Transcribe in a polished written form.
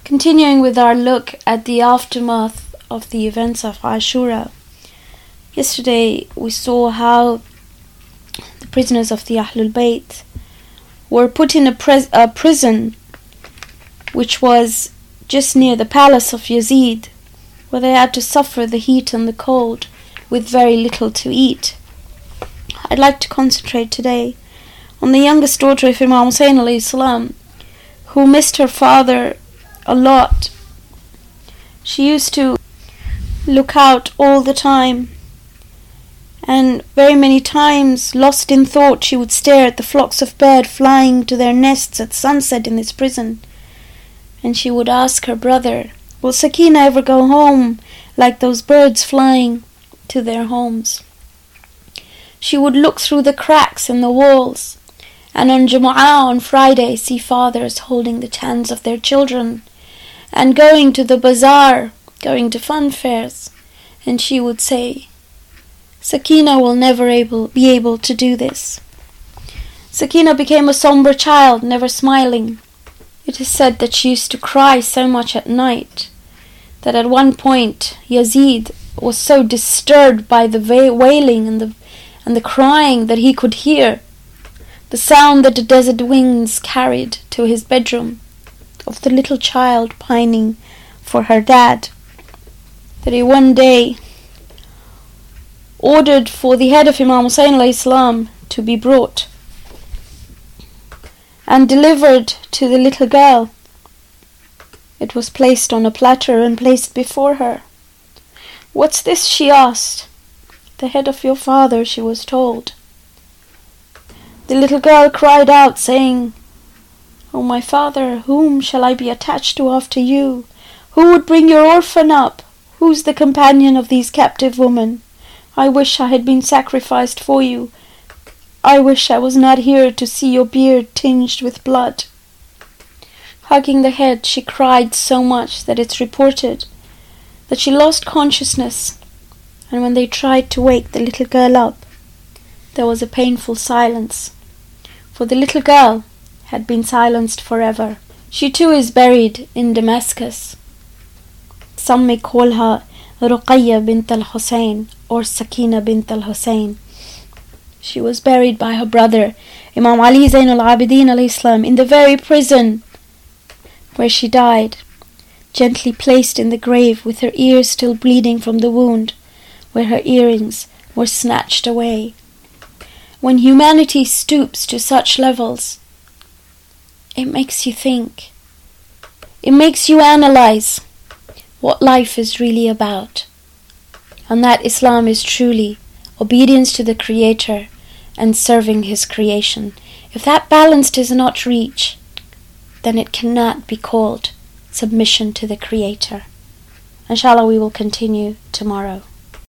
Continuing with our look at the aftermath of the events of Ashura. Yesterday we saw how the prisoners of the Ahlul Bayt were put in a prison which was just near the palace of Yazid, where they had to suffer the heat and the cold with very little to eat. I'd like to concentrate today on the youngest daughter of Imam Hussein alayhi salam, who missed her father a lot. She used to look out all the time, and very many times, lost in thought, she would stare at the flocks of birds flying to their nests at sunset in this prison. And she would ask her brother, will Sakina ever go home like those birds flying to their homes? She would look through the cracks in the walls, and on Jumu'ah on Friday see fathers holding the hands of their children and going to the bazaar, going to fun fairs, and she would say, Sakina will never be able to do this. Sakina became a somber child, never smiling. It is said that she used to cry so much at night that at one point Yazid was so disturbed by the wailing and the crying that he could hear the sound that the desert winds carried to his bedroom of the little child pining for her dad, that he one day ordered for the head of Imam Hussein alayhi salam to be brought and delivered to the little girl. It was placed on a platter and placed before her. What's this? She asked. The head of your father, she was told. The little girl cried out, saying, Oh, my father, whom shall I be attached to after you? Who would bring your orphan up? Who's the companion of these captive women? I wish I had been sacrificed for you. I wish I was not here to see your beard tinged with blood. Hugging the head, she cried so much that it's reported that she lost consciousness, and when they tried to wake the little girl up, there was a painful silence, for the little girl had been silenced forever. She too is buried in Damascus. Some may call her Ruqayya bint al-Hussein or Sakina bint al-Hussein. She was buried by her brother Imam Ali Zain al-Abidin alayhi salam in the very prison where she died, gently placed in the grave with her ears still bleeding from the wound where her earrings were snatched away. When humanity stoops to such levels, it makes you think. It makes you analyze what life is really about, and that Islam is truly obedience to the Creator and serving His creation. If that balance does not reach, then it cannot be called submission to the Creator. Inshallah, we will continue tomorrow.